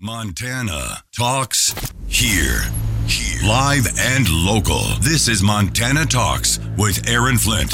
Montana Talks here. Live and local. This is Montana Talks with Aaron Flint.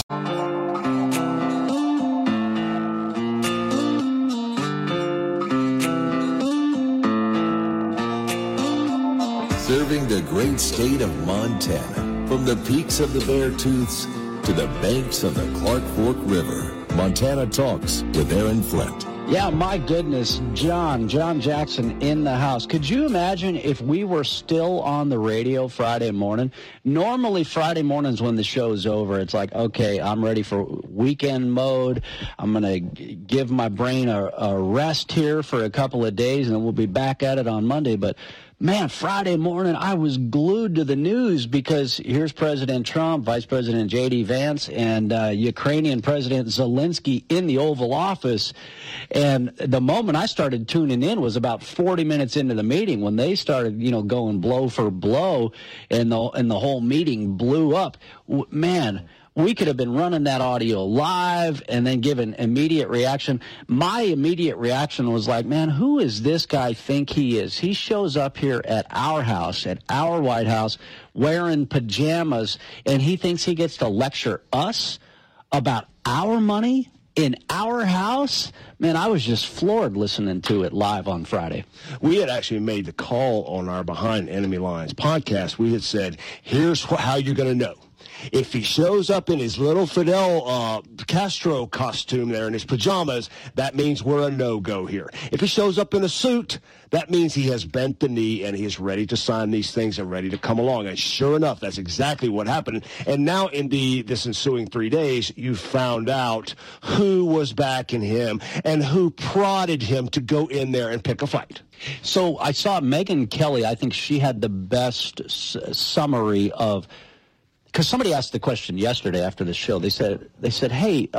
Serving the great state of Montana, from the peaks of the Beartooths to the banks of the Clark Fork River. Montana Talks with Aaron Flint. Yeah, my goodness, John Jackson in the house. Could you imagine if we were still on the radio Friday morning? Normally Friday mornings when the show's over, it's like, okay, I'm ready for weekend mode. I'm going to give my brain a rest here for a couple of days, and then we'll be back at it on Monday. But man, Friday morning, I was glued to the news because here's President Trump, Vice President J.D. Vance, and Ukrainian President Zelensky in the Oval Office. And the moment I started tuning in was about 40 minutes into the meeting when they started, going blow for blow, and the whole meeting blew up. Man, we could have been running that audio live and then given immediate reaction. My immediate reaction was like, man, who is this guy think he is? He shows up here at our house, at our White House, wearing pajamas, and he thinks he gets to lecture us about our money in our house? Man, I was just floored listening to it live on Friday. We had actually made the call on our Behind Enemy Lines podcast. We had said, here's how you're going to know. If he shows up in his little Fidel Castro costume there in his pajamas, that means we're a no-go here. If he shows up in a suit, that means he has bent the knee and he is ready to sign these things and ready to come along. And sure enough, that's exactly what happened. And now in this ensuing 3 days, you found out who was backing him and who prodded him to go in there and pick a fight. So I saw Megyn Kelly. I think she had the best summary of, because somebody asked the question yesterday after the show. They said, hey,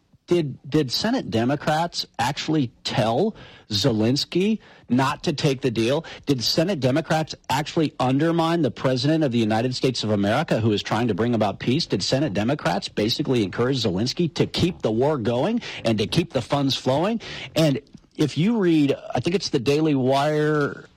did Senate Democrats actually tell Zelensky not to take the deal? Did Senate Democrats actually undermine the President of the United States of America who is trying to bring about peace? Did Senate Democrats basically encourage Zelensky to keep the war going and to keep the funds flowing? And if you read, I think it's the Daily Wire,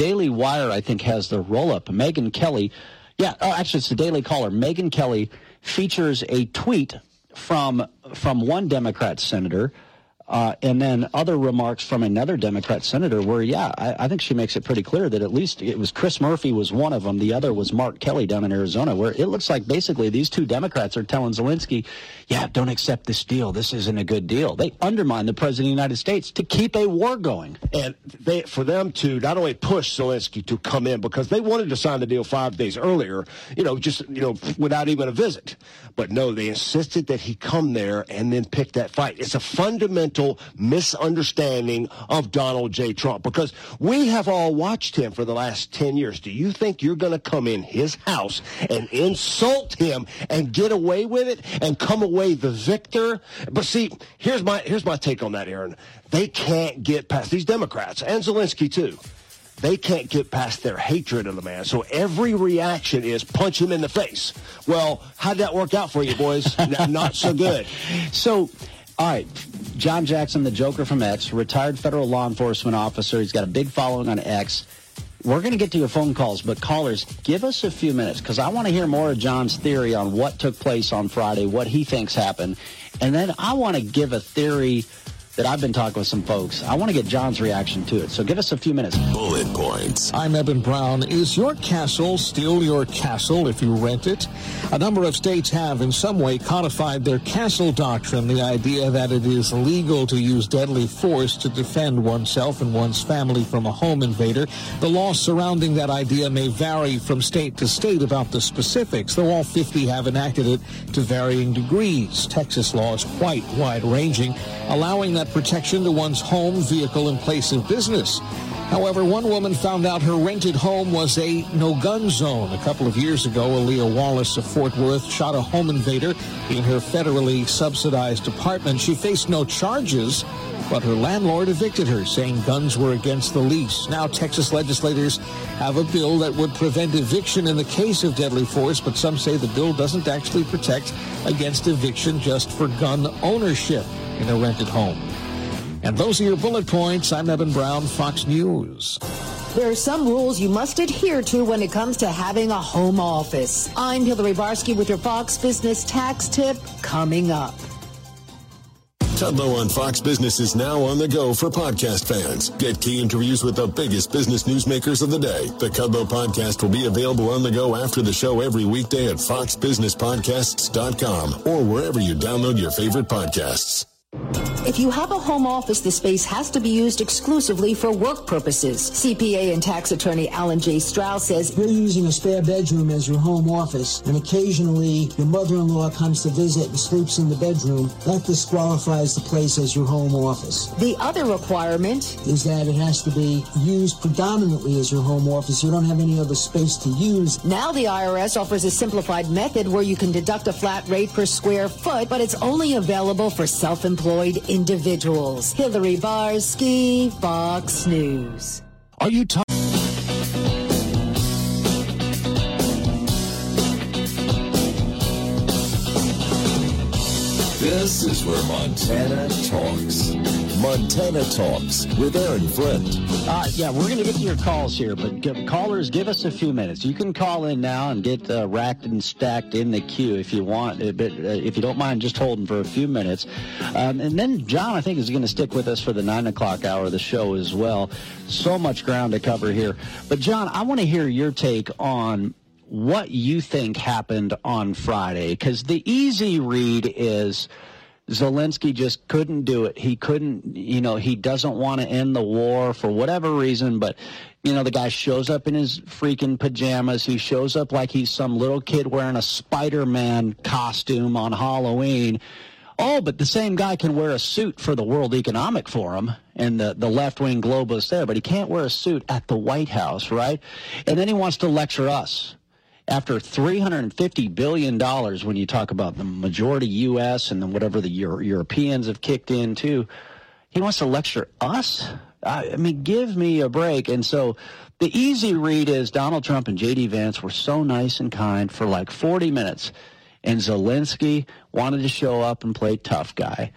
I think, has the roll-up. Megyn Kelly, actually it's the Daily Caller. Megyn Kelly features a tweet from one Democrat senator, and then other remarks from another Democrat senator where, I think she makes it pretty clear that at least it was Chris Murphy was one of them. The other was Mark Kelly down in Arizona, where it looks like basically these two Democrats are telling Zelensky, don't accept this deal. This isn't a good deal. They undermine the President of the United States to keep a war going. And for them to not only push Zelensky to come in, because they wanted to sign the deal 5 days earlier, without even a visit. But no, they insisted that he come there and then pick that fight. It's a fundamental misunderstanding of Donald J. Trump, because we have all watched him for the last 10 years. Do you think you're going to come in his house and insult him and get away with it and come away the victor? But see, here's my take on that, Aaron. They can't get past, these Democrats, and Zelensky too, they can't get past their hatred of the man. So every reaction is punch him in the face. Well, how'd that work out for you, boys? Not so good. So, all right, John Jackson, the Joker from X, retired federal law enforcement officer. He's got a big following on X. We're going to get to your phone calls, but callers, give us a few minutes, because I want to hear more of John's theory on what took place on Friday, what he thinks happened. And then I want to give a theory that I've been talking with some folks. I want to get John's reaction to it. So give us a few minutes. Bullet points. I'm Eben Brown. Is your castle still your castle if you rent it? A number of states have in some way codified their castle doctrine, the idea that it is legal to use deadly force to defend oneself and one's family from a home invader. The law surrounding that idea may vary from state to state about the specifics, though all 50 have enacted it to varying degrees. Texas law is quite wide-ranging, allowing that protection to one's home, vehicle, and place of business. However, one woman found out her rented home was a no-gun zone. A couple of years ago, Aaliyah Wallace of Fort Worth shot a home invader in her federally subsidized apartment. She faced no charges, but her landlord evicted her, saying guns were against the lease. Now, Texas legislators have a bill that would prevent eviction in the case of deadly force, but some say the bill doesn't actually protect against eviction just for gun ownership in a rented home. And those are your bullet points. I'm Evan Brown, Fox News. There are some rules you must adhere to when it comes to having a home office. I'm Hillary Barsky with your Fox Business Tax Tip coming up. Kudlow on Fox Business is now on the go for podcast fans. Get key interviews with the biggest business newsmakers of the day. The Kudlow podcast will be available on the go after the show every weekday at foxbusinesspodcasts.com or wherever you download your favorite podcasts. If you have a home office, the space has to be used exclusively for work purposes. CPA and tax attorney Alan J. Strauss says, you're using a spare bedroom as your home office, and occasionally your mother-in-law comes to visit and sleeps in the bedroom. That disqualifies the place as your home office. The other requirement is that it has to be used predominantly as your home office. You don't have any other space to use. Now the IRS offers a simplified method where you can deduct a flat rate per square foot, but it's only available for self-employed individuals. Hillary Barsky, Fox News. Are you This is where Montana talks. Montana Talks with Aaron Flint. Yeah, we're going to get to your calls here, but callers, give us a few minutes. You can call in now and get racked and stacked in the queue if you want. But if you don't mind just holding for a few minutes. And then John, I think, is going to stick with us for the 9 o'clock hour of the show as well. So much ground to cover here. But, John, I want to hear your take on what you think happened on Friday, because the easy read is Zelensky just couldn't do it. He couldn't, he doesn't want to end the war for whatever reason, but, the guy shows up in his freaking pajamas. He shows up like he's some little kid wearing a Spider-Man costume on Halloween. Oh, but the same guy can wear a suit for the World Economic Forum and the left-wing globalists there, but he can't wear a suit at the White House, right? And then he wants to lecture us. After $350 billion, when you talk about the majority U.S. and then whatever the Europeans have kicked in too, he wants to lecture us? I mean, give me a break. And so the easy read is Donald Trump and J.D. Vance were so nice and kind for like 40 minutes, and Zelensky wanted to show up and play tough guy.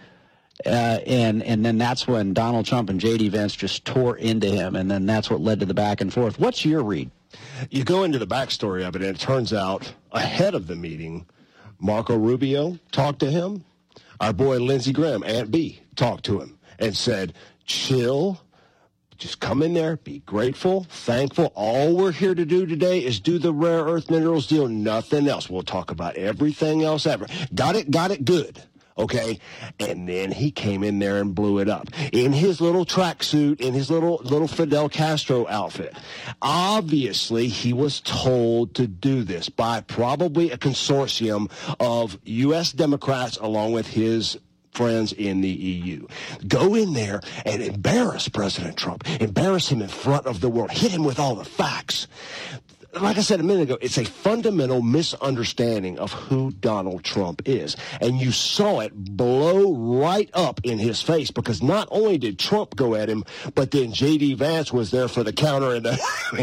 And then that's when Donald Trump and J.D. Vance just tore into him, and then that's what led to the back and forth. What's your read? You go into the backstory of it, and it turns out ahead of the meeting, Marco Rubio talked to him. Our boy Lindsey Graham, Aunt B, talked to him and said, chill, just come in there, be grateful, thankful. All we're here to do today is do the rare earth minerals deal, nothing else. We'll talk about everything else ever. Got it good. Okay, and then he came in there and blew it up in his little tracksuit, in his little Fidel Castro outfit. Obviously, he was told to do this by probably a consortium of U.S. Democrats along with his friends in the EU. Go in there and embarrass President Trump, embarrass him in front of the world, hit him with all the facts. Like I said a minute ago, it's a fundamental misunderstanding of who Donald Trump is. And you saw it blow right up in his face, because not only did Trump go at him, but then J.D. Vance was there for the counter. And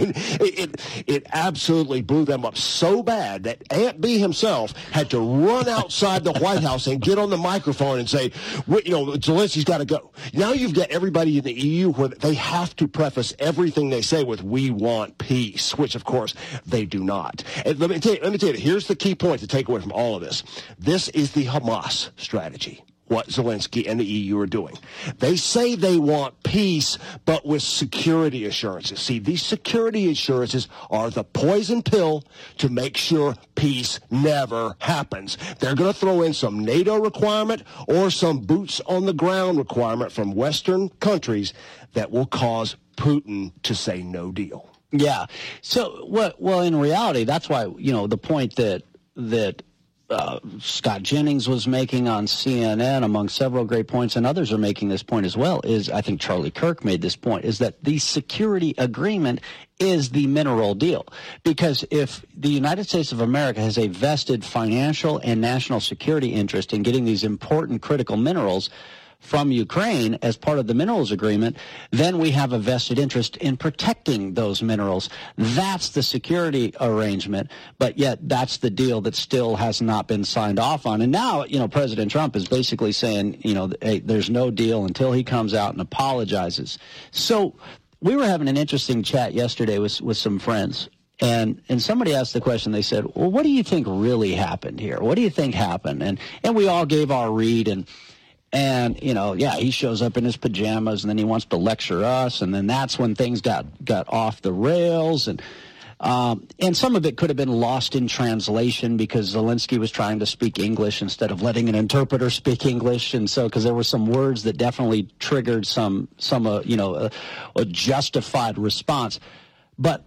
it absolutely blew them up so bad that Aunt B himself had to run outside the White House and get on the microphone and say, Zelensky's got to go. Now you've got everybody in the EU where they have to preface everything they say with, we want peace, which, of course, they do not. And let me tell you, here's the key point to take away from all of this. This is the Hamas strategy, what Zelensky and the EU are doing. They say they want peace, but with security assurances. See, these security assurances are the poison pill to make sure peace never happens. They're going to throw in some NATO requirement or some boots on the ground requirement from Western countries that will cause Putin to say no deal. Yeah. So, well, in reality, that's why, the point that Scott Jennings was making on CNN, among several great points, and others are making this point as well, is I think Charlie Kirk made this point, is that the security agreement is the mineral deal. Because if the United States of America has a vested financial and national security interest in getting these important critical minerals, from Ukraine as part of the minerals agreement, then we have a vested interest in protecting those minerals. That's the security arrangement, but yet that's the deal that still has not been signed off on. And now, President Trump is basically saying, hey, there's no deal until he comes out and apologizes. So we were having an interesting chat yesterday with some friends. And somebody asked the question, they said, well, what do you think really happened here? What do you think happened? And we all gave our read, and he shows up in his pajamas, and then he wants to lecture us, and then that's when things got off the rails, and some of it could have been lost in translation because Zelensky was trying to speak English instead of letting an interpreter speak English, and so because there were some words that definitely triggered a justified response, but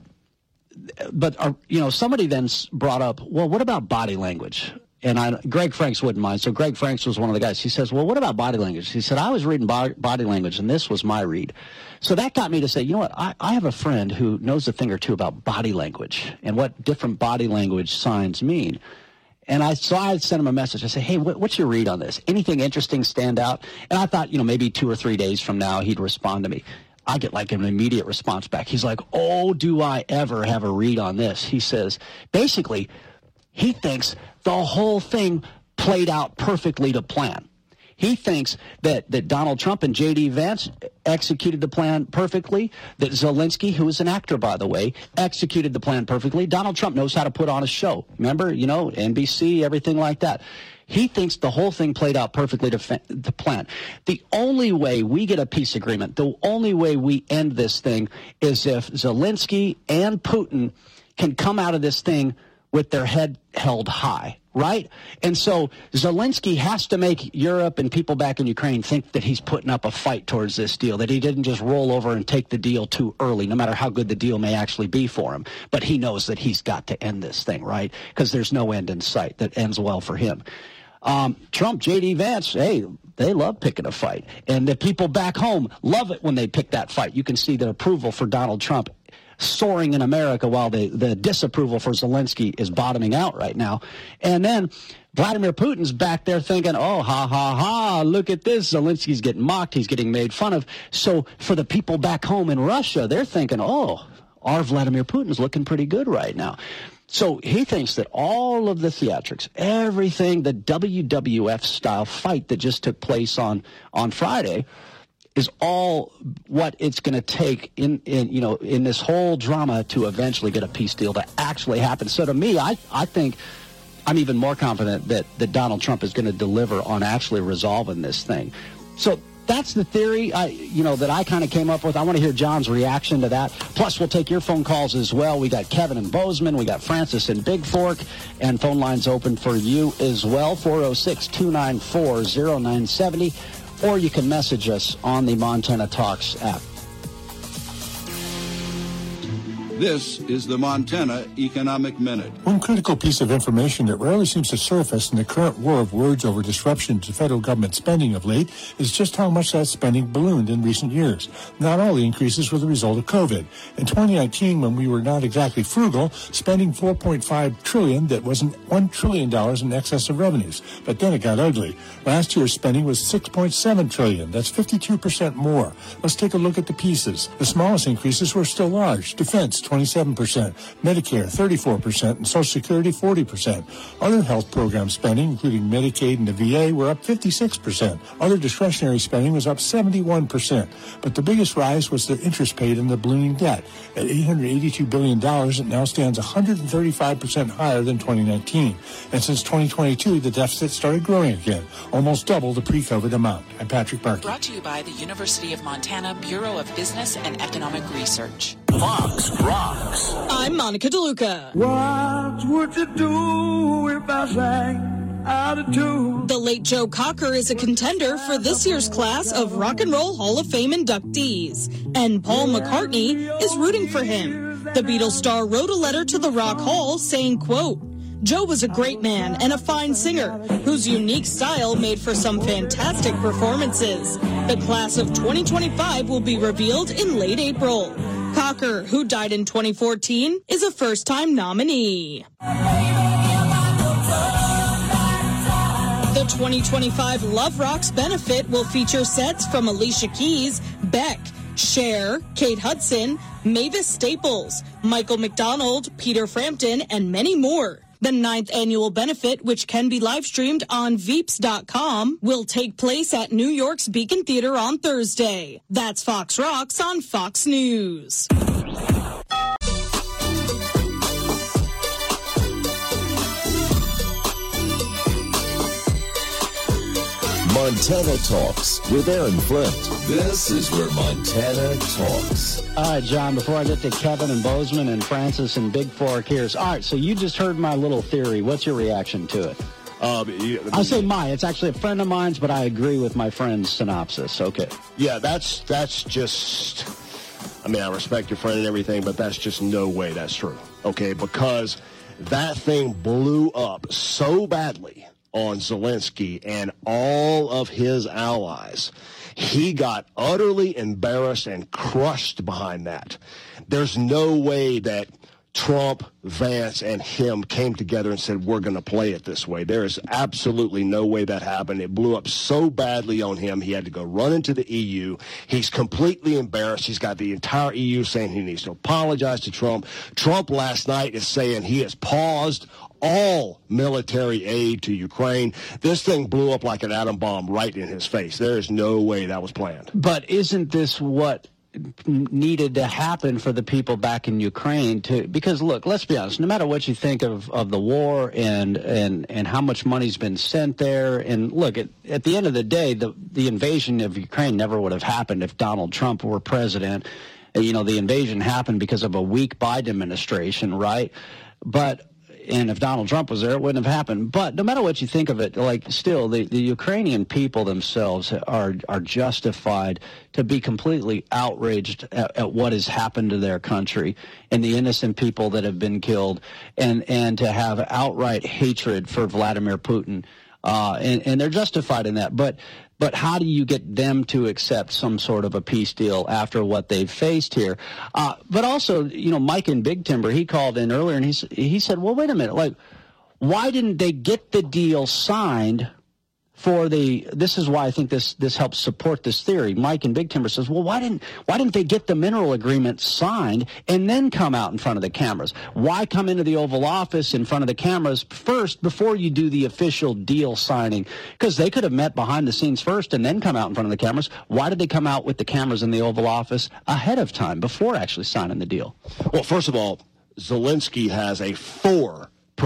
somebody then brought up, well, what about body language? And Greg Franks wouldn't mind. So Greg Franks was one of the guys. He says, well, what about body language? He said, I was reading body language, and this was my read. So that got me to say, you know what, I have a friend who knows a thing or two about body language and what different body language signs mean. And I sent him a message. I said, hey, what's your read on this? Anything interesting stand out? And I thought, maybe 2 or 3 days from now he'd respond to me. I get like an immediate response back. He's like, oh, do I ever have a read on this? He says, basically, he thinks the whole thing played out perfectly to plan. He thinks that Donald Trump and J.D. Vance executed the plan perfectly, that Zelensky, who is an actor, by the way, executed the plan perfectly. Donald Trump knows how to put on a show. Remember, NBC, everything like that. He thinks the whole thing played out perfectly to plan. The only way we get a peace agreement, the only way we end this thing is if Zelensky and Putin can come out of this thing with their head held high, right? And so Zelensky has to make Europe and people back in Ukraine think that he's putting up a fight towards this deal, that he didn't just roll over and take the deal too early, no matter how good the deal may actually be for him. But he knows that he's got to end this thing, right? Because there's no end in sight that ends well for him. Trump, J.D. Vance, hey, they love picking a fight. And the people back home love it when they pick that fight. You can see the approval for Donald Trump soaring in America while the disapproval for Zelensky is bottoming out right now. And then Vladimir Putin's back there thinking, oh, ha, ha, ha, look at this. Zelensky's getting mocked. He's getting made fun of. So for the people back home in Russia, they're thinking, oh, our Vladimir Putin's looking pretty good right now. So he thinks that all of the theatrics, everything, the WWF-style fight that just took place on Friday is all what it's going to take in this whole drama to eventually get a peace deal to actually happen. So to me, I think I'm even more confident that Donald Trump is going to deliver on actually resolving this thing. So that's the theory, that I kind of came up with. I want to hear John's reaction to that. Plus, we'll take your phone calls as well. We got Kevin in Bozeman. We got Francis in Big Fork. And phone lines open for you as well, 406-294-0970. Or you can message us on the Montana Talks app. This is the Montana Economic Minute. One critical piece of information that rarely seems to surface in the current war of words over disruption to federal government spending of late is just how much that spending ballooned in recent years. Not all the increases were the result of COVID. In 2019, when we were not exactly frugal, spending $4.5 trillion, that wasn't $1 trillion in excess of revenues. But then it got ugly. Last year's spending was $6.7 trillion. That's 52% more. Let's take a look at the pieces. The smallest increases were still large. Defense, 27%, Medicare 34%, and Social Security 40%. Other health program spending, including Medicaid and the VA, were up 56%. Other discretionary spending was up 71%. But the biggest rise was the interest paid in the ballooning debt. At $882 billion, it now stands 135% higher than 2019. And since 2022, the deficit started growing again, almost double the pre-COVID amount. I'm Patrick Barkey. Brought to you by the University of Montana Bureau of Business and Economic Research. Fox Rocks. I'm Monica DeLuca. What would you do if I sang out of tune? The late Joe Cocker is a contender for this year's class of Rock and Roll Hall of Fame inductees, and Paul McCartney is rooting for him. The Beatles star wrote a letter to the Rock Hall saying, quote, Joe was a great man and a fine singer whose unique style made for some fantastic performances. The class of 2025 will be revealed in late April. Cocker, who died in 2014, is a first-time nominee. The 2025 Love Rocks benefit will feature sets from Alicia Keys, Beck, Cher, Kate Hudson, Mavis Staples, Michael McDonald, Peter Frampton, and many more. The 9th annual benefit, which can be live-streamed on Veeps.com, will take place at New York's Beacon Theater on Thursday. That's Fox Rocks on Fox News. Montana Talks with Aaron Flint. This is where Montana talks. All right, John, before I get to Kevin and Bozeman and Francis and Big Fork, here's... All right, so you just heard my little theory. What's your reaction to it? I'll say mine. It's actually a friend of mine's, but I agree with my friend's synopsis. Okay. Yeah, that's just... I mean, I respect your friend and everything, but that's just no way that's true. Okay, because that thing blew up so badly on Zelensky and all of his allies. He got utterly embarrassed and crushed behind that. There's no way that Trump, Vance, and him came together and said, we're going to play it this way. There is absolutely no way that happened. It blew up so badly on him, he had to go run into the EU. He's completely embarrassed. He's got the entire EU saying he needs to apologize to Trump. Trump last night is saying he has paused all military aid to Ukraine. This thing blew up like an atom bomb right in his face. There is no way that was planned. But isn't this what needed to happen for the people back in Ukraine because look, let's be honest, no matter what you think of the war and how much money's been sent there, and look, at the end of the day, the invasion of Ukraine never would have happened if Donald Trump were president. You know, the invasion happened because of a weak Biden administration, right? And if Donald Trump was there, it wouldn't have happened. But no matter what you think of it, like still, the Ukrainian people themselves are justified to be completely outraged at what has happened to their country and the innocent people that have been killed, and to have outright hatred for Vladimir Putin. And they're justified in that. But how do you get them to accept some sort of a peace deal after what they've faced here? But also, you know, Mike in Big Timber, he called in earlier and he said, well, wait a minute, like, why didn't they get the deal signed for this is why I think this helps support this theory. Mike in Big Timber says, well, why didn't they get the mineral agreement signed and then come out in front of the cameras? Why come into the Oval Office in front of the cameras first before you do the official deal signing? Because they could have met behind the scenes first and then come out in front of the cameras. Why did they come out with the cameras in the Oval Office ahead of time before actually signing the deal? Well, first of all, Zelensky has a 4%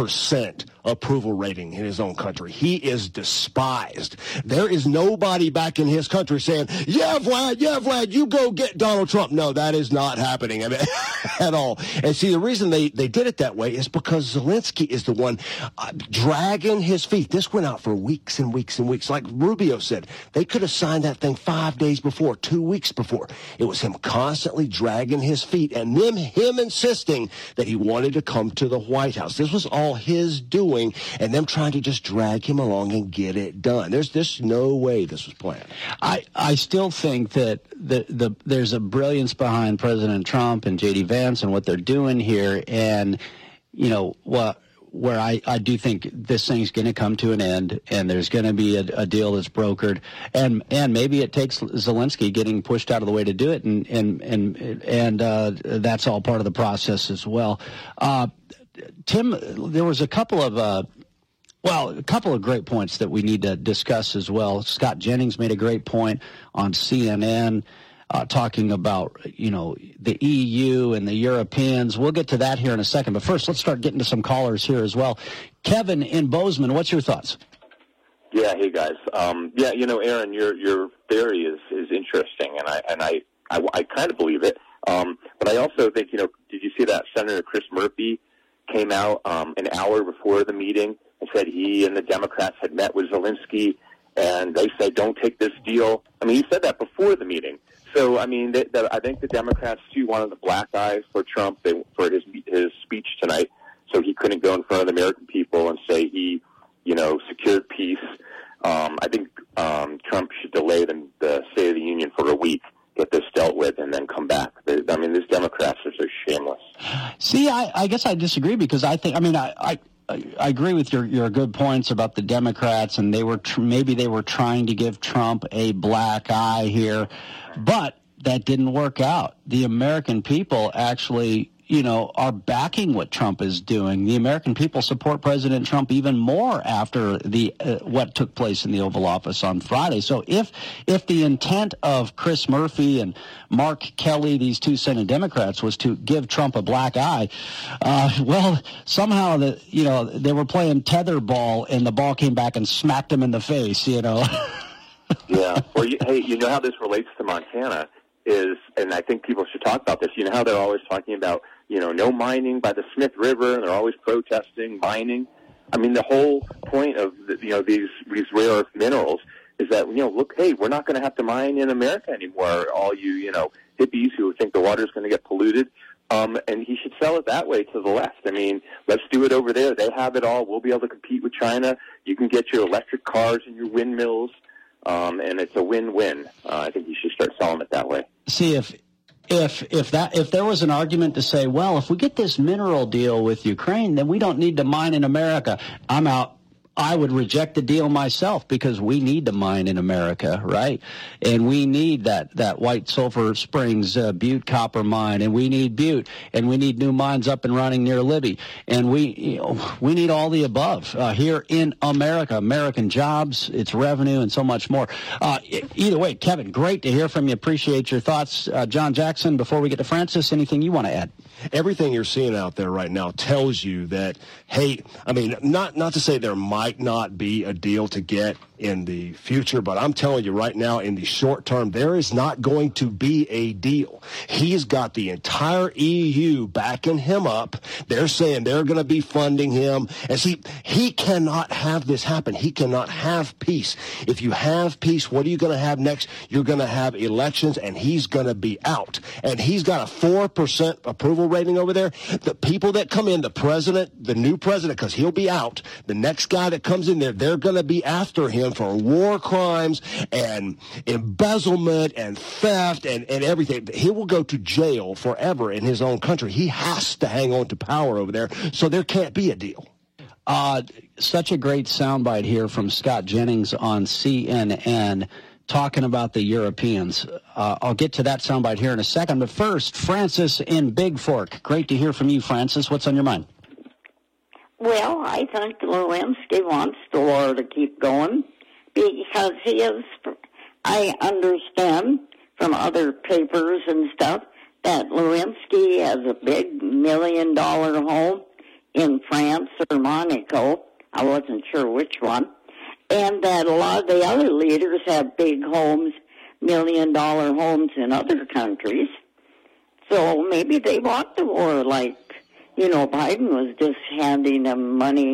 approval rating in his own country. He is despised. There is nobody back in his country saying, yeah, Vlad, you go get Donald Trump. No, that is not happening at all. And see, the reason they did it that way is because Zelensky is the one dragging his feet. This went out for weeks and weeks and weeks. Like Rubio said, they could have signed that thing 5 days before, 2 weeks before. It was him constantly dragging his feet and then him insisting that he wanted to come to the White House. This was all his doing, and them trying to just drag him along and get it done. There's no way this was planned. I still think that there's a brilliance behind President Trump and J.D. Vance and what they're doing here, and you know where I do think this thing's going to come to an end, and there's going to be a deal that's brokered, and maybe it takes Zelensky getting pushed out of the way to do it, and that's all part of the process as well. Tim, there was a couple of great points that we need to discuss as well. Scott Jennings made a great point on CNN talking about, you know, the EU and the Europeans. We'll get to that here in a second. But first, let's start getting to some callers here as well. Kevin in Bozeman, what's your thoughts? Yeah, hey, guys. You know, Aaron, your theory is interesting, and I kind of believe it. But I also think, you know, did you see that Senator Chris Murphy came out an hour before the meeting and said he and the Democrats had met with Zelensky, and they said, don't take this deal. I mean, he said that before the meeting. So, I mean, I think the Democrats, too, wanted the black eye for Trump for his speech tonight, so he couldn't go in front of the American people and say he, you know, secured peace. I think Trump should delay the State of the Union for a week, get this dealt with, and then come back. I mean, these Democrats are so shameless. See, I guess I disagree because I think, I mean, I agree with your good points about the Democrats, and they were maybe they were trying to give Trump a black eye here, but that didn't work out. The American people actually, are backing what Trump is doing. The American people support President Trump even more after what took place in the Oval Office on Friday. So if the intent of Chris Murphy and Mark Kelly, these two Senate Democrats, was to give Trump a black eye, well, somehow they were playing tetherball and the ball came back and smacked him in the face. Yeah. Well, hey, you know how this relates to Montana is, and I think people should talk about this. You know how they're always talking about, no mining by the Smith River, and they're always protesting mining. I mean, the whole point of these rare earth minerals is that look, hey, we're not going to have to mine in America anymore. All you hippies who think the water's going to get polluted, and he should sell it that way to the left. I mean, let's do it over there. They have it all. We'll be able to compete with China. You can get your electric cars and your windmills, and it's a win-win. I think you should start selling it that way. See, if there was an argument to say, well, if we get this mineral deal with Ukraine, then we don't need to mine in America, I'm out. I would reject the deal myself because we need to mine in America, right? And we need that White Sulphur Springs Butte copper mine, and we need Butte, and we need new mines up and running near Libby, and we need all the above here in America. American jobs, its revenue, and so much more. Either way, Kevin, great to hear from you. Appreciate your thoughts. John Jackson, before we get to Francis, anything you want to add? Everything you're seeing out there right now tells you that, hey, I mean, not to say there might not be a deal to get in the future, but I'm telling you right now, in the short term, there is not going to be a deal. He's got the entire EU backing him up. They're saying they're going to be funding him. And see, he cannot have this happen. He cannot have peace. If you have peace, what are you going to have next? You're going to have elections, and he's going to be out. And he's got a 4% approval rating over there. The people that come in, the president, the new president, because he'll be out, the next guy that comes in there, they're going to be after him for war crimes and embezzlement and theft and everything. He will go to jail forever in his own country. He has to hang on to power over there, so there can't be a deal. Such a great soundbite here from Scott Jennings on CNN talking about the Europeans. I'll get to that soundbite here in a second, but first, Francis in Big Fork. Great to hear from you, Francis. What's on your mind? Well, I think Lewinsky wants the war to keep going because he is, I understand from other papers and stuff, that Lewinsky has a big $1 million home in France or Monaco. I wasn't sure which one. And that a lot of the other leaders have big homes, $1 million homes in other countries. So maybe they want the war like, Biden was just handing them money.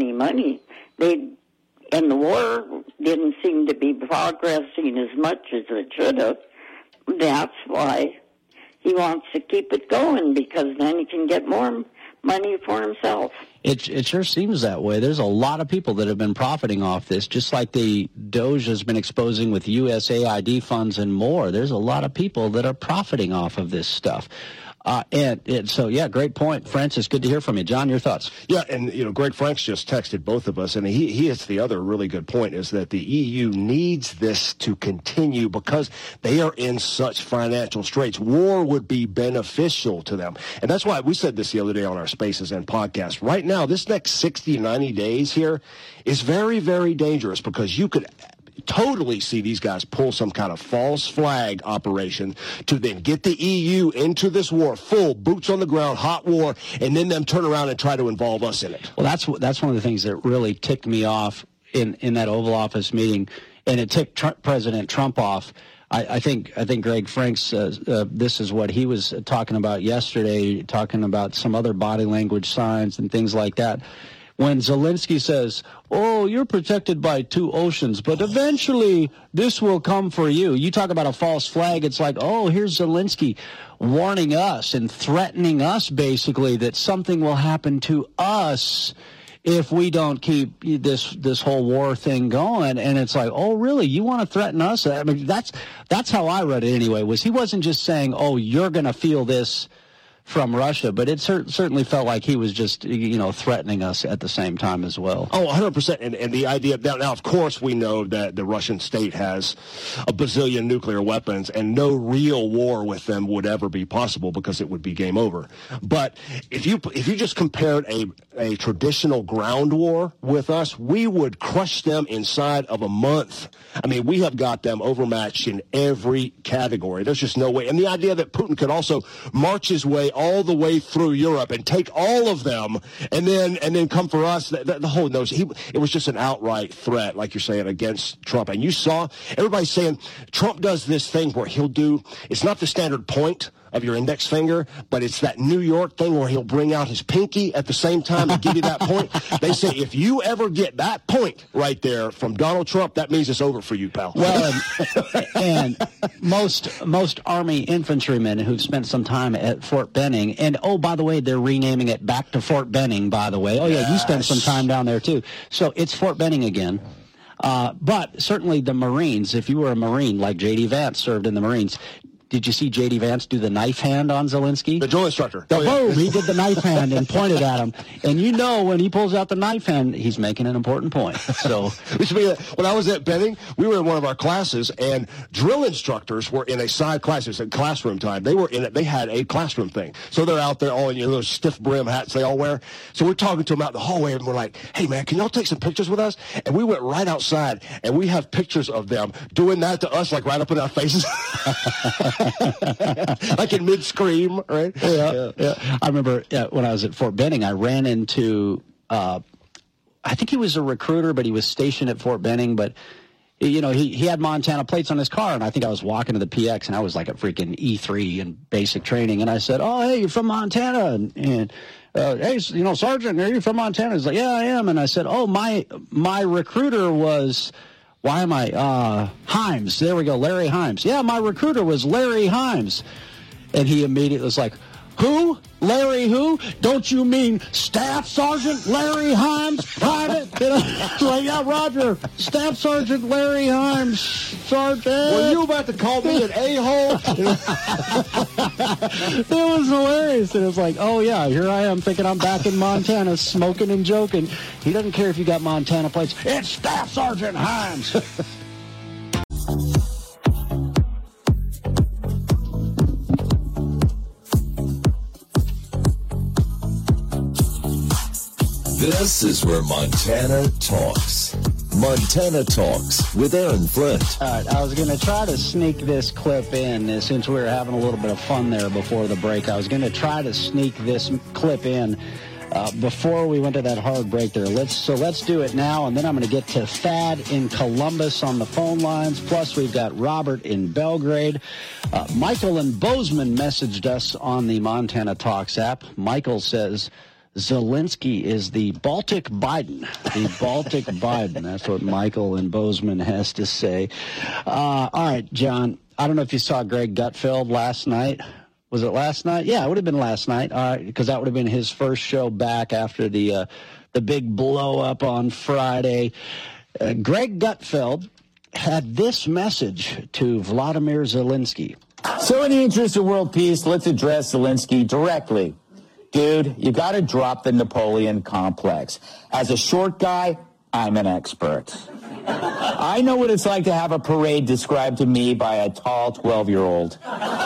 And the war didn't seem to be progressing as much as it should have. That's why he wants to keep it going, because then he can get more money for himself. It sure seems that way. There's a lot of people that have been profiting off this, just like the Doge has been exposing with USAID funds and more. There's a lot of people that are profiting off of this stuff. So, great point. Francis, good to hear from you. John, your thoughts? Yeah, and, Greg Franks just texted both of us, and he hits the other really good point, is that the EU needs this to continue because they are in such financial straits. War would be beneficial to them. And that's why we said this the other day on our Spaces and podcast. Right now, this next 60, 90 days here is very, very dangerous because you could totally see these guys pull some kind of false flag operation to then get the EU into this war, full boots on the ground, hot war, and then them turn around and try to involve us in it. Well, that's one of the things that really ticked me off in that Oval Office meeting, and it ticked President Trump off. I think Greg Franks, this is what he was talking about yesterday, talking about some other body language signs and things like that. When Zelensky says, oh, you're protected by two oceans, but eventually this will come for you. You talk about a false flag. It's like, oh, here's Zelensky warning us and threatening us, basically, that something will happen to us if we don't keep this whole war thing going. And it's like, oh, really? You want to threaten us? I mean, that's how I read it anyway, was he wasn't just saying, oh, you're going to feel this from Russia, but it certainly felt like he was just, threatening us at the same time as well. Oh, 100%. And the idea now, of course, we know that the Russian state has a bazillion nuclear weapons, and no real war with them would ever be possible because it would be game over. But if you just compared a traditional ground war with us, we would crush them inside of a month. I mean, we have got them overmatched in every category. There's just no way. And the idea that Putin could also march his way all the way through Europe and take all of them and then come for us, the whole notion, it was just an outright threat, like you're saying, against Trump. And you saw everybody saying Trump does this thing where it's not the standard point of your index finger, but it's that New York thing where he'll bring out his pinky at the same time and give you that point. They say if you ever get that point right there from Donald Trump, that means it's over for you, pal. Well, and most Army infantrymen who've spent some time at Fort Benning, and by the way, they're renaming it back to Fort Benning, by the way. Oh, yeah, you spent some time down there, too. So it's Fort Benning again. But certainly the Marines, if you were a Marine, like J.D. Vance served in the Marines, did you see J.D. Vance do the knife hand on Zelensky? The drill instructor. He did the knife hand and pointed at him. And when he pulls out the knife hand, he's making an important point. So when I was at Benning, we were in one of our classes, and drill instructors were in a side class. It was in classroom time. They were in it. They had a classroom thing. So they're out there all in those stiff brim hats they all wear. So we're talking to them out in the hallway, and we're like, hey, man, can y'all take some pictures with us? And we went right outside, and we have pictures of them doing that to us, like right up in our faces. Like in mid-scream, right? Yeah. I remember when I was at Fort Benning, I ran into, I think he was a recruiter, but he was stationed at Fort Benning, but he had Montana plates on his car, and I think I was walking to the PX, and I was like a freaking E3 in basic training, and I said, oh, hey, you're from Montana, and hey, Sergeant, are you from Montana? He's like, yeah, I am, and I said, oh, my recruiter was... Why am I? Himes. There we go, Larry Himes. Yeah, my recruiter was Larry Himes. And he immediately was like, who? Larry who? Don't you mean Staff Sergeant Larry Himes, Private? Like, yeah, Roger. Staff Sergeant Larry Himes, Sergeant. Were you about to call me an a-hole? It was hilarious. And it was like, oh, yeah, here I am thinking I'm back in Montana smoking and joking. He doesn't care if you got Montana plates. It's Staff Sergeant Himes. This is where Montana talks. Montana Talks with Aaron Flint. All right, I was going to try to sneak this clip in since we were having a little bit of fun there before the break. I was going to try to sneak this clip in before we went to that hard break there. Let's do it now, and then I'm going to get to Thad in Columbus on the phone lines. Plus, we've got Robert in Belgrade. Michael in Bozeman messaged us on the Montana Talks app. Michael says, Zelensky is the Baltic Biden. The Baltic Biden. That's what Michael in Bozeman has to say. All right, John, I don't know if you saw Greg Gutfeld last night. Was it last night? Yeah, it would have been last night, because that would have been his first show back after the big blow-up on Friday. Greg Gutfeld had this message to Vladimir Zelensky. So in the interest of world peace, let's address Zelensky directly. Dude, you got to drop the Napoleon complex. As a short guy, I'm an expert. I know what it's like to have a parade described to me by a tall 12-year-old.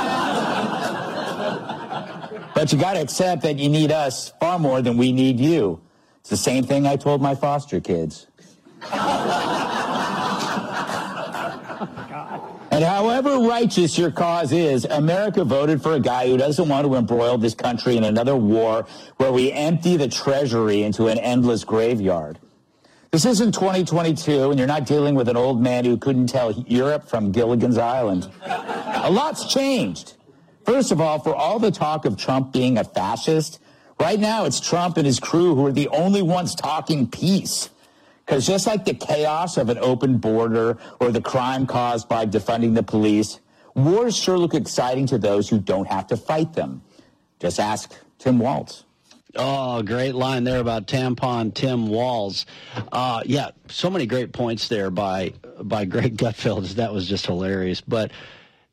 But you got to accept that you need us far more than we need you. It's the same thing I told my foster kids. And however righteous your cause is, America voted for a guy who doesn't want to embroil this country in another war where we empty the treasury into an endless graveyard. This isn't 2022, and you're not dealing with an old man who couldn't tell Europe from Gilligan's Island. A lot's changed. First of all, for all the talk of Trump being a fascist, right now it's Trump and his crew who are the only ones talking peace. Because just like the chaos of an open border or the crime caused by defunding the police, wars sure look exciting to those who don't have to fight them. Just ask Tim Walz. Oh, great line there about tampon Tim Walz. Yeah, so many great points there by Greg Gutfeld. That was just hilarious. But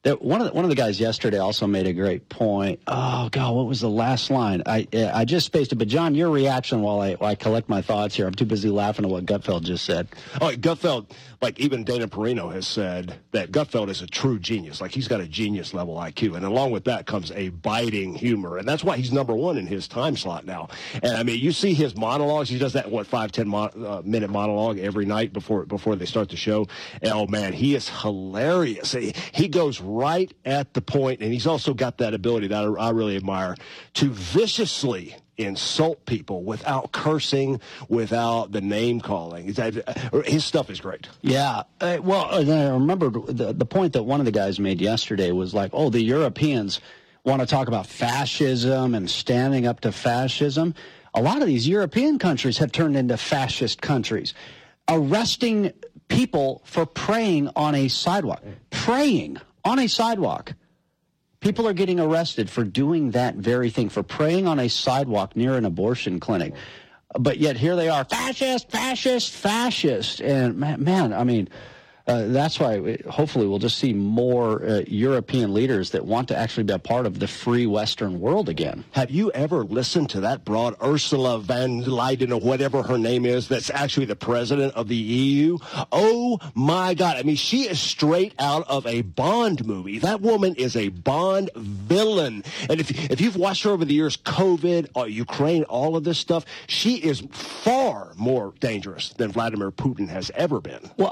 One of the guys yesterday also made a great point. Oh God, what was the last line? I just spaced it. But John, your reaction while I collect my thoughts here. I'm too busy laughing at what Gutfeld just said. Oh, Gutfeld, like even Dana Perino has said that Gutfeld is a true genius. Like he's got a genius level IQ, and along with that comes a biting humor, and that's why he's number one in his time slot now. And I mean, you see his monologues. He does that 5-10 minute monologue every night before they start the show. And, oh man, he is hilarious. He goes right at the point, and he's also got that ability that I really admire to viciously insult people without cursing, without the name calling. His stuff is great. Yeah. Well, I remember the point that one of the guys made yesterday was like, oh, the Europeans want to talk about fascism and standing up to fascism. A lot of these European countries have turned into fascist countries, arresting people for praying on a sidewalk. Praying on a sidewalk. People are getting arrested for doing that very thing, for praying on a sidewalk near an abortion clinic. But yet here they are, fascist, fascist, fascist. And man, I mean, that's why hopefully we'll just see more European leaders that want to actually be a part of the free Western world again. Have you ever listened to that broad Ursula von der Leyen or whatever her name is that's actually the president of the EU? Oh, my God. I mean, she is straight out of a Bond movie. That woman is a Bond villain. And if you've watched her over the years, COVID, Ukraine, all of this stuff, she is far more dangerous than Vladimir Putin has ever been. Well,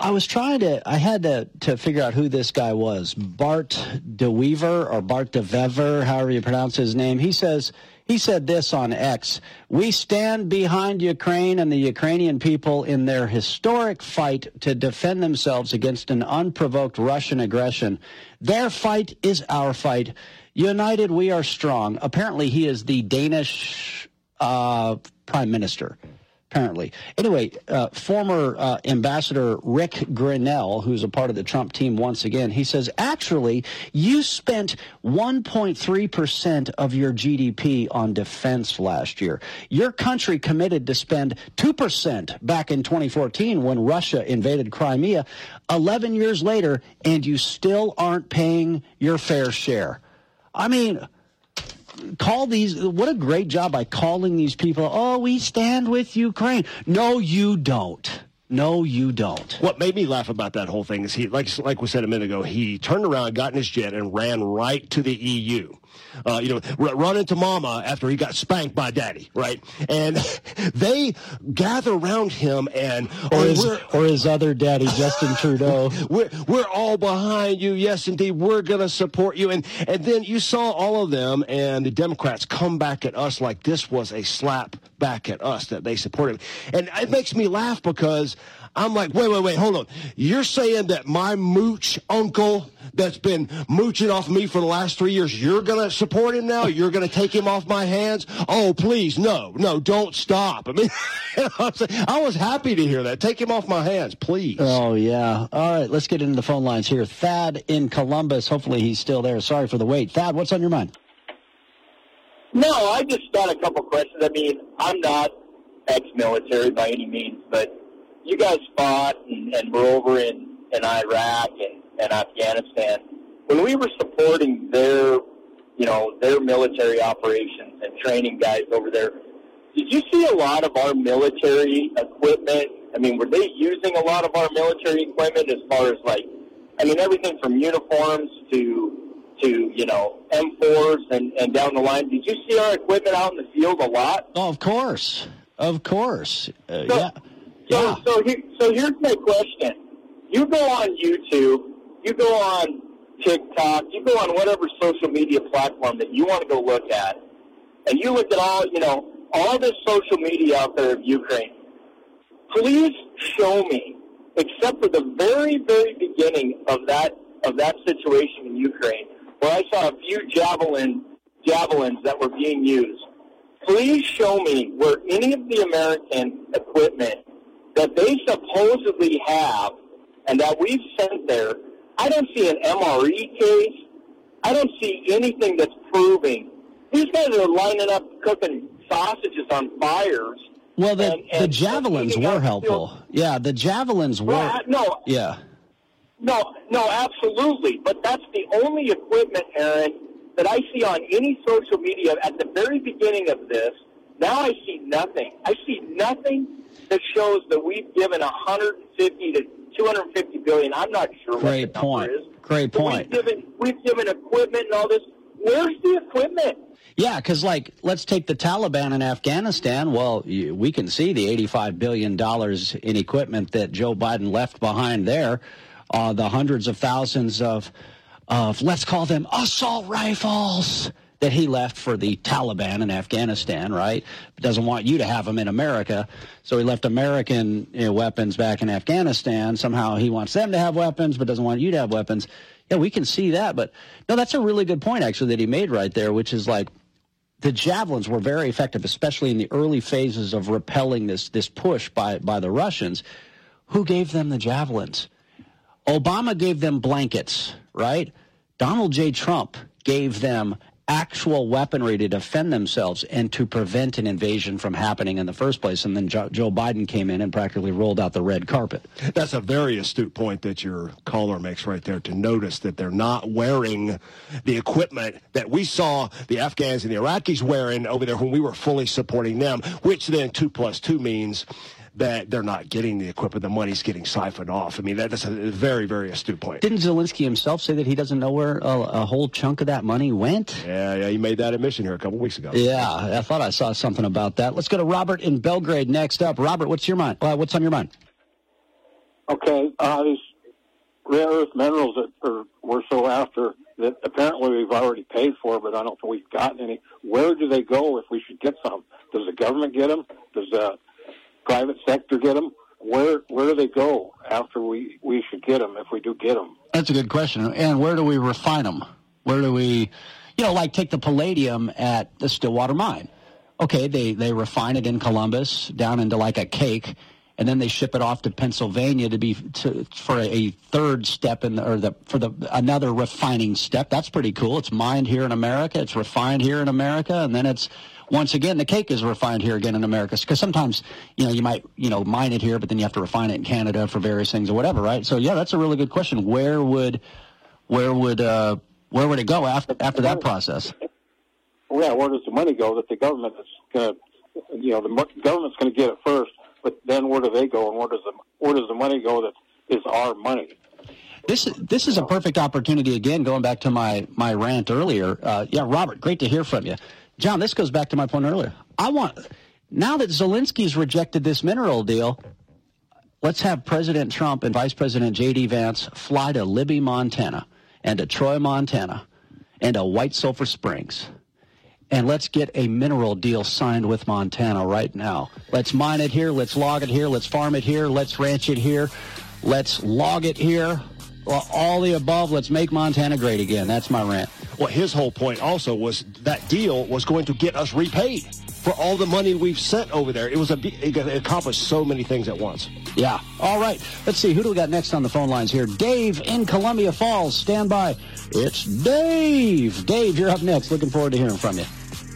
I had to figure out who this guy was. Bart de Wever or Bart de Wever, however you pronounce his name. He said this on X: "We stand behind Ukraine and the Ukrainian people in their historic fight to defend themselves against an unprovoked Russian aggression. Their fight is our fight. United we are strong." Apparently he is the Danish prime minister. Apparently. Anyway, former Ambassador Rick Grinnell, who's a part of the Trump team once again, he says, actually, you spent 1.3% of your GDP on defense last year. Your country committed to spend 2% back in 2014 when Russia invaded Crimea. 11 years later, and you still aren't paying your fair share. I mean, what a great job by calling these people, oh, we stand with Ukraine. No, you don't. No, you don't. What made me laugh about that whole thing is he, like we said a minute ago, he turned around, got in his jet, and ran right to the EU. Run into mama after he got spanked by daddy, right? And they gather around him or his other daddy, Justin Trudeau. We're all behind you. Yes, indeed. We're going to support you. And then you saw all of them and the Democrats come back at us like this was a slap back at us that they supported. And it makes me laugh because I'm like, wait, hold on. You're saying that my mooch uncle that's been mooching off me for the last 3 years, you're going to support him now? You're going to take him off my hands? Oh, please, no, don't stop. I mean, I was happy to hear that. Take him off my hands, please. Oh, yeah. All right, let's get into the phone lines here. Thad in Columbus. Hopefully he's still there. Sorry for the wait. Thad, what's on your mind? No, I just got a couple questions. I mean, I'm not ex-military by any means, but you guys fought and were over in Iraq and Afghanistan. When we were supporting their military operations and training guys over there, did you see a lot of our military equipment? I mean, were they using a lot of our military equipment as far as everything from uniforms to M4s and down the line? Did you see our equipment out in the field a lot? Oh, of course. Yeah. So here's my question. You go on YouTube, you go on TikTok, you go on whatever social media platform that you want to go look at, and you look at all this social media out there of Ukraine. Please show me, except for the very, very beginning of that situation in Ukraine, where I saw a few javelins that were being used. Please show me where any of the American equipment that they supposedly have and that we've sent there, I don't see an MRE case. I don't see anything that's proving. These guys are lining up cooking sausages on fires. Well, the javelins were helpful. Yeah, the javelins were. No. Yeah. No, absolutely. But that's the only equipment, Aaron, that I see on any social media at the very beginning of this. Now I see nothing. I see nothing that shows that we've given 150 to 250 billion. I'm not sure what the number is. Great point. We've given equipment and all this. Where's the equipment? Yeah, because, let's take the Taliban in Afghanistan. Well, we can see the $85 billion in equipment that Joe Biden left behind there, the hundreds of thousands of let's call them assault rifles that he left for the Taliban in Afghanistan, right? Doesn't want you to have them in America, so he left American weapons back in Afghanistan. Somehow he wants them to have weapons, but doesn't want you to have weapons. Yeah, we can see that. But, no, that's a really good point, actually, that he made right there, which is the javelins were very effective, especially in the early phases of repelling this push by the Russians. Who gave them the javelins? Obama gave them blankets, right? Donald J. Trump gave them actual weaponry to defend themselves and to prevent an invasion from happening in the first place. And then Joe Biden came in and practically rolled out the red carpet. That's a very astute point that your caller makes right there, to notice that they're not wearing the equipment that we saw the Afghans and the Iraqis wearing over there when we were fully supporting them, which then 2 + 2 means that they're not getting the equipment. The money's getting siphoned off. I mean, that's a very, very astute point. Didn't Zelensky himself say that he doesn't know where a whole chunk of that money went? Yeah, he made that admission here a couple weeks ago. Yeah, I thought I saw something about that. Let's go to Robert in Belgrade next up. Robert, what's on your mind? Okay, these rare earth minerals that we're so after that apparently we've already paid for, but I don't think we've gotten any. Where do they go if we should get some? Does the government get them? Does the private sector get them? Where do they go after we should get them, if we do get them? That's a good question. And where do we refine them? Where do we, take the palladium at the Stillwater mine. Okay, they refine it in Columbus down into like a cake, and then they ship it off to Pennsylvania for a third step another refining step. That's pretty cool. It's mined here in America. It's refined here in America, and then it's once again, the cake is refined here again in America, because sometimes, you might, mine it here, but then you have to refine it in Canada for various things or whatever, right? So, yeah, that's a really good question. Where would it go after that process? Well, yeah, where does the money go that the government is going to, the government's going to get it first, but then where do they go, and where does the money go that is our money? This is a perfect opportunity, again, going back to my rant earlier. Robert, great to hear from you. John, this goes back to my point earlier. Now that Zelensky's rejected this mineral deal, let's have President Trump and Vice President J.D. Vance fly to Libby, Montana, and to Troy, Montana, and to White Sulphur Springs. And let's get a mineral deal signed with Montana right now. Let's mine it here. Let's log it here. Let's farm it here. Let's ranch it here. Let's log it here. All the above. Let's make Montana great again. That's my rant. Well, his whole point also was that deal was going to get us repaid for all the money we've sent over there. It accomplished so many things at once. Yeah. All right. Let's see. Who do we got next on the phone lines here? Dave in Columbia Falls. Stand by. It's Dave. Dave, you're up next. Looking forward to hearing from you.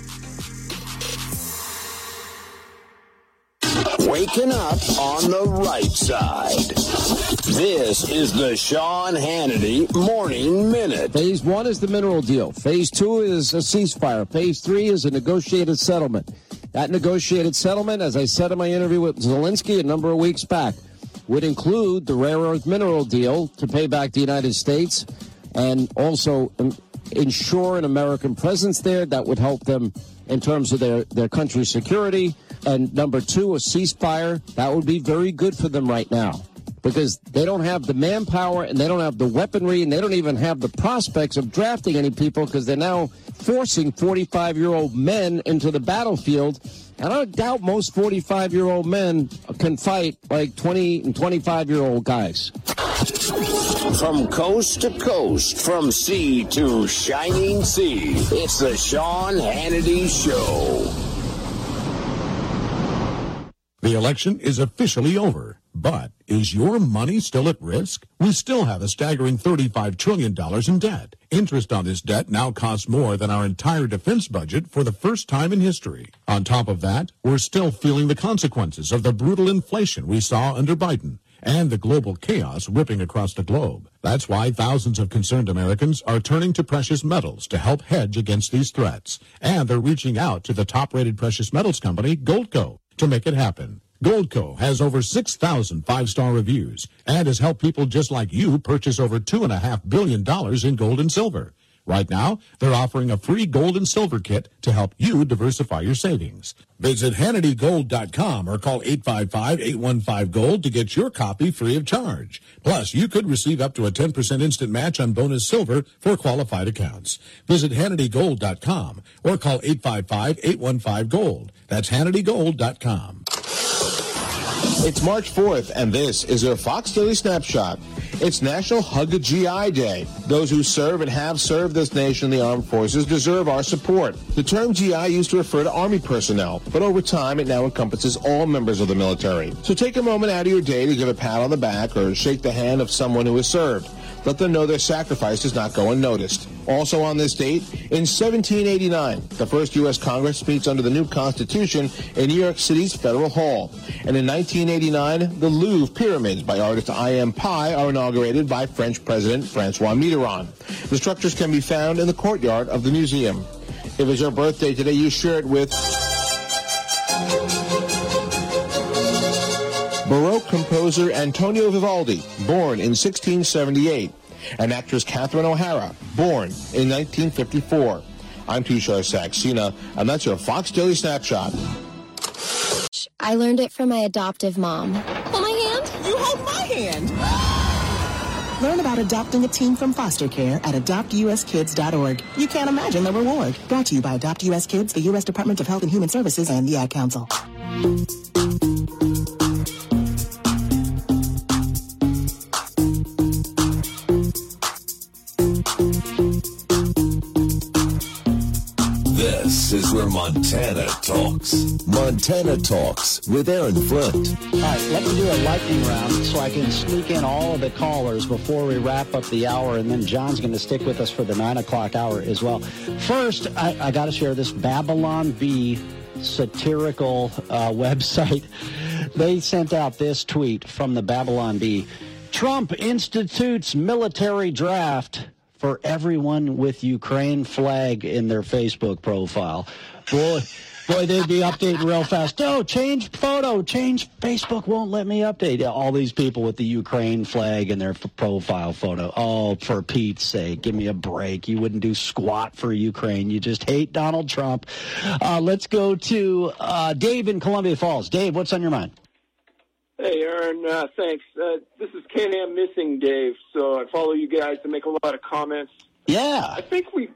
Waking up on the right side. This is the Sean Hannity Morning Minute. Phase 1 is the mineral deal. Phase 2 is a ceasefire. Phase 3 is a negotiated settlement. That negotiated settlement, as I said in my interview with Zelensky a number of weeks back, would include the rare earth mineral deal to pay back the United States and also ensure an American presence there. That would help them in terms of their country's security. And number 2, a ceasefire. That would be very good for them right now, because they don't have the manpower and they don't have the weaponry and they don't even have the prospects of drafting any people, because they're now forcing 45-year-old men into the battlefield. And I doubt most 45-year-old men can fight like 20 and 25-year-old guys. From coast to coast, from sea to shining sea, it's the Sean Hannity Show. The election is officially over, but is your money still at risk? We still have a staggering $35 trillion in debt. Interest on this debt now costs more than our entire defense budget for the first time in history. On top of that, we're still feeling the consequences of the brutal inflation we saw under Biden. and the global chaos ripping across the globe. That's why thousands of concerned Americans are turning to precious metals to help hedge against these threats. And they're reaching out to the top-rated precious metals company, Goldco, to make it happen. Goldco has over 6,000 five-star reviews and has helped people just like you purchase over $2.5 billion in gold and silver. Right now, they're offering a free gold and silver kit to help you diversify your savings. Visit HannityGold.com or call 855-815-GOLD to get your copy free of charge. Plus, you could receive up to a 10% instant match on bonus silver for qualified accounts. Visit HannityGold.com or call 855-815-GOLD. That's HannityGold.com. It's March 4th, and this is your Fox Daily Snapshot. It's National Hug a GI Day. Those who serve and have served this nation in the armed forces deserve our support. The term GI used to refer to Army personnel, but over time it now encompasses all members of the military. So take a moment out of your day to give a pat on the back or shake the hand of someone who has served. Let them know their sacrifice does not go unnoticed. Also on this date, in 1789, the first U.S. Congress meets under the new Constitution in New York City's Federal Hall. And in 1989, the Louvre Pyramids by artist I.M. Pei are inaugurated by French President Francois Mitterrand. The structures can be found in the courtyard of the museum. If it's your birthday today, you share it with Baroque composer Antonio Vivaldi, born in 1678, and actress Catherine O'Hara, born in 1954. I'm Tushar Saxena, and that's your Fox Daily Snapshot. I learned it from my adoptive mom. Hold my hand? You hold my hand. Learn about adopting a teen from foster care at adoptuskids.org. You can't imagine the reward. Brought to you by Adopt U.S. Kids, the U.S. Department of Health and Human Services, and the Ad Council. This is where Montana talks. Montana Talks with Aaron Flint. All right, let me do a lightning round so I can sneak in all of the callers before we wrap up the hour, and then John's going to stick with us for the 9 o'clock hour as well. First, I got to share this Babylon Bee satirical website. They sent out this tweet from the Babylon Bee. Trump institutes military draft for everyone with Ukraine flag in their Facebook profile. Boy, they'd be updating real fast. No, change photo, change Facebook won't let me update. All these people with the Ukraine flag in their profile photo. Oh, for Pete's sake, give me a break. You wouldn't do squat for Ukraine. You just hate Donald Trump. Let's go to Dave in Columbia Falls. Dave, what's on your mind? Hey, Aaron, thanks. This is Can-Am Missing Dave, so I follow you guys to make a lot of comments. Yeah. I think we've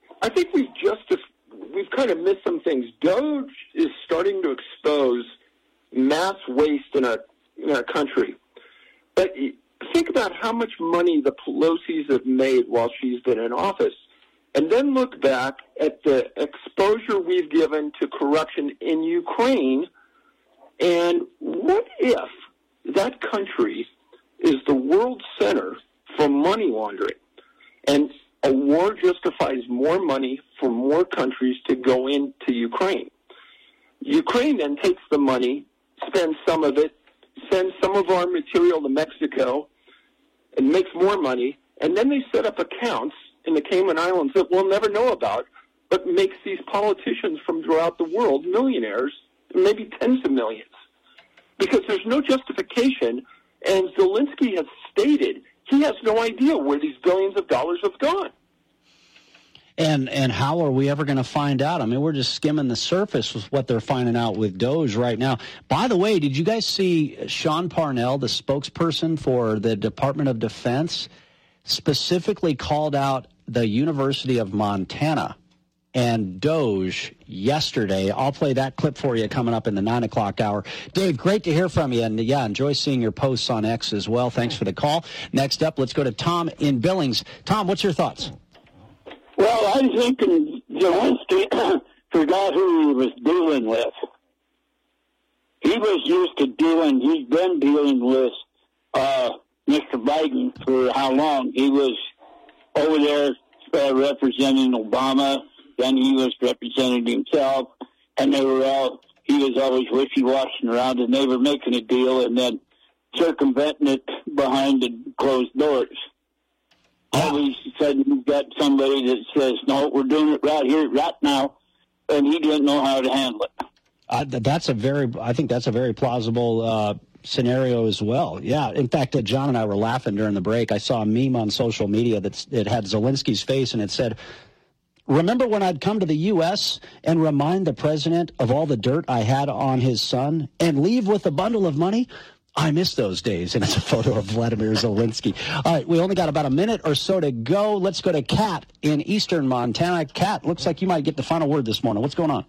kind of missed some things. Doge is starting to expose mass waste in our country. But think about how much money the Pelosi's have made while she's been in office, and then look back at the exposure we've given to corruption in Ukraine. And what if that country is the world center for money laundering? And a war justifies more money for more countries to go into Ukraine. Ukraine then takes the money, spends some of it, sends some of our material to Mexico, and makes more money. And then they set up accounts in the Cayman Islands that we'll never know about, but makes these politicians from throughout the world millionaires, maybe tens of millions, because there's no justification, and Zelensky has stated he has no idea where these billions of dollars have gone. And how are we ever going to find out? I mean, we're just skimming the surface with what they're finding out with Doge right now. By the way, did you guys see Sean Parnell, the spokesperson for the Department of Defense, specifically called out the University of Montana and Doge yesterday? I'll play that clip for you coming up in the 9 o'clock hour. Dave, great to hear from you. And, yeah, enjoy seeing your posts on X as well. Thanks for the call. Next up, let's go to Tom in Billings. Tom, what's your thoughts? Well, I'm thinking Zelensky forgot who he was dealing with. He was used to he's been dealing with Mr. Biden for how long? He was over there representing Obama. Then he was representing himself, and he was always wishy-washy around, and they were making a deal, and then circumventing it behind the closed doors. All of a sudden, you've got somebody that says, no, we're doing it right here, right now, and he didn't know how to handle it. I think that's a very plausible scenario as well. Yeah. In fact, John and I were laughing during the break. I saw a meme on social media it had Zelensky's face, and it said, "Remember when I'd come to the U.S. and remind the president of all the dirt I had on his son and leave with a bundle of money? I miss those days." And it's a photo of Vladimir Zelensky. All right, we only got about a minute or so to go. Let's go to Kat in eastern Montana. Kat, looks like you might get the final word this morning. What's going on?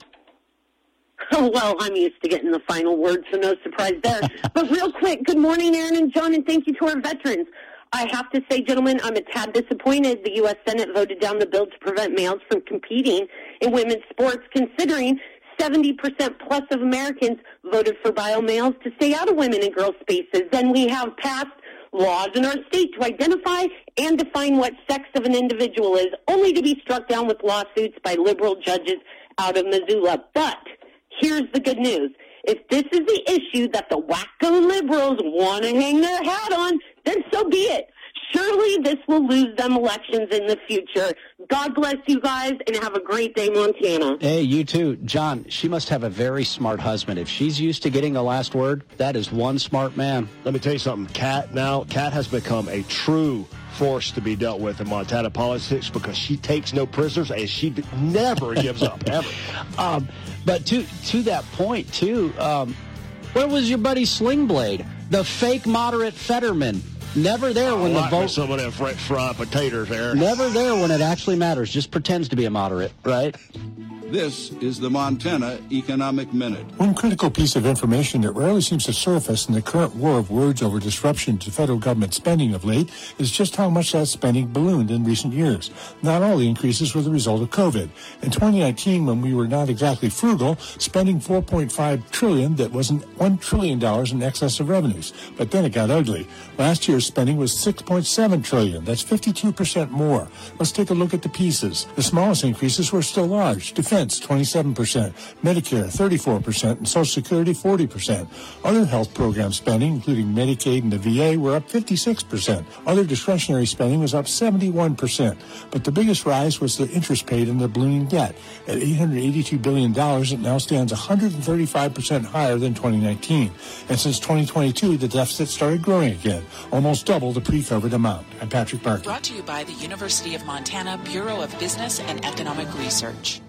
Oh, well, I'm used to getting the final word, so no surprise there. But real quick, good morning, Aaron and John, and thank you to our veterans. I have to say, gentlemen, I'm a tad disappointed the U.S. Senate voted down the bill to prevent males from competing in women's sports, considering 70% plus of Americans voted for bio males to stay out of women and girls' spaces. And we have passed laws in our state to identify and define what sex of an individual is, only to be struck down with lawsuits by liberal judges out of Missoula. But here's the good news. If this is the issue that the wacko liberals want to hang their hat on, then so be it. Surely this will lose them elections in the future. God bless you guys, and have a great day, Montana. Hey, you too. John, she must have a very smart husband. If she's used to getting the last word, that is one smart man. Let me tell you something. Kat has become a true force to be dealt with in Montana politics because she takes no prisoners and she never gives up, ever. But to that point, too, where was your buddy Slingblade, the fake moderate Fetterman? Never there when the vote. Some of them French fry potatoes there. Never there when it actually matters. Just pretends to be a moderate, right? This is the Montana Economic Minute. One critical piece of information that rarely seems to surface in the current war of words over disruption to federal government spending of late is just how much that spending ballooned in recent years. Not all the increases were the result of COVID. In 2019, when we were not exactly frugal, spending $4.5 trillion, that wasn't $1 trillion in excess of revenues. But then it got ugly. Last year's spending was $6.7 trillion. That's 52% more. Let's take a look at the pieces. The smallest increases were still large. Defense, 27%, Medicare, 34%, and Social Security, 40%. Other health program spending, including Medicaid and the VA, were up 56%. Other discretionary spending was up 71%. But the biggest rise was the interest paid in the ballooning debt. At $882 billion, it now stands 135% higher than 2019. And since 2022, the deficit started growing again, almost double the pre-COVID amount. I'm Patrick Barkey. Brought to you by the University of Montana Bureau of Business and Economic Research.